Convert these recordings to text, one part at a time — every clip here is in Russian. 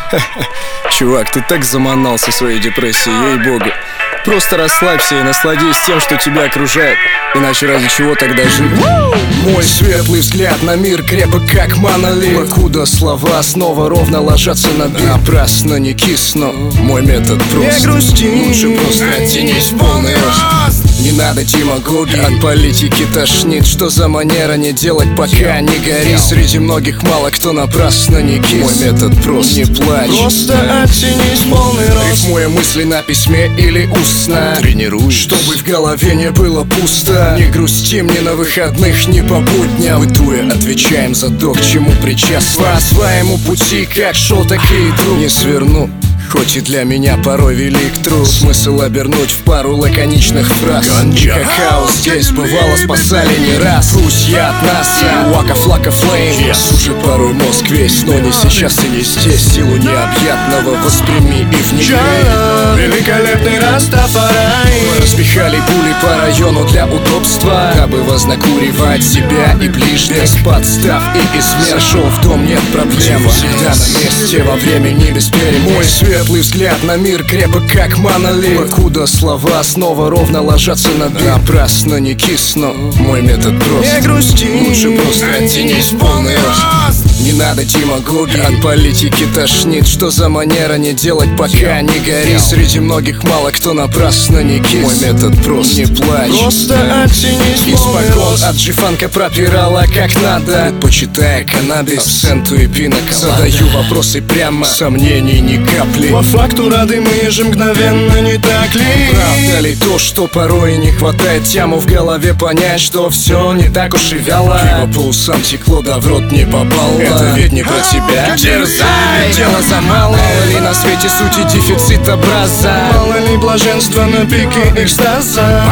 Чувак, ты так заманался своей депрессией, ей-богу. Просто расслабься и насладись тем, что тебя окружает. Иначе ради чего тогда жить? Мой светлый взгляд на мир крепок, как монолит. Покуда слова снова ровно ложатся на бит. Напрасно не кисну, мой метод прост. Не грусти, лучше просто оттянись в полный рост. Не надо демагогии, от политики тошнит. Что за манера не делать, пока не горит? Среди многих мало кто напрасно не кис. Мой метод прост, не плачь, просто оттянись в полный рост. Рифмуя мысли на письме или устно. Тренируюсь, чтобы в голове не было пусто. Не грустим ни на выходных, ни по будням. Бытуя, отвечаем за то, к чему причастны. По своему пути, как шел, так и иду. Не сверну, хоть и для меня порой велик труд. Смысл обернуть в пару лаконичных фраз. И как хаос здесь бывало, спасали не раз. Пусть я от нас, Waka Flocka Flame. Сушит порой мозг весь, но не сейчас и не здесь. Силу необъятного восприми и вникай. Великолепный Растафарай. Мы распихали пули по району для удобства, дабы вознакуривать себя и ближних. С подстав и измер шел в дом, нет проблем. Всегда на месте во времени без перемен. Мой светлый взгляд на мир крепок, как монолит. Покуда слова снова ровно ложатся на бит. Напрасно не кисну, мой метод прост. Не грусти, лучше просто оттянись в полный рост. Не надо демагогии, от политики тошнит. Что за манера не делать, пока не горит? Среди многих мало кто напрасно не кис. Мой метод прост, не плачь, просто оттянись в полный испокон рост. от джифанка пропирала как надо, предпочитая каннабис, абсенту и пиноколада. Задаю вопросы прямо, сомнений ни капли. По факту рады мы же мгновенно, не так ли? Правда ли то, что порой не хватает тяму в голове понять, что все не так уж и вяло? Пиво по усам текло, да в рот не попало. Это ведь не про тебя. Дерзай, дело за мало. Мало ли на свете сути дефицит образа. Мало ли блаженства на пике экстаза.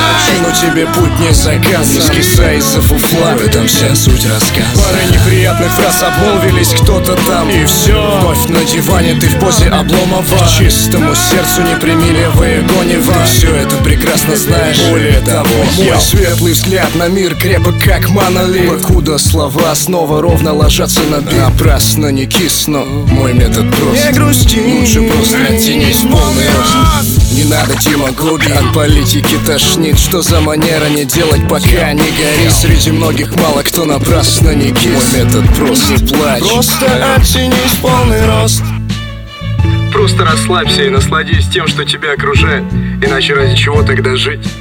Но тебе путь не заказ. Не скисай из-за фуфла, в этом вся суть рассказа. Пары неприятных фраз обмолвились кто-то там, и все. Вновь на диване ты в позе Обломова. К чистому сердцу не прими левые гонева. Ты все это прекрасно знаешь. Более того, мой светлый взгляд на мир крепок, как монолит. Покуда слова снова ровно ложатся на бит. Напрасно не кисну, мой метод прост. Не грусти, лучше просто оттянись в полный рост. Не надо демагогии, от политики тошнит. Что за манера не делать, пока не горит? Среди многих мало кто напрасно не кис. Мой метод прост, не плачь, просто оттянись в полный рост. просто расслабься и насладись тем, что тебя окружает. Иначе ради чего тогда жить?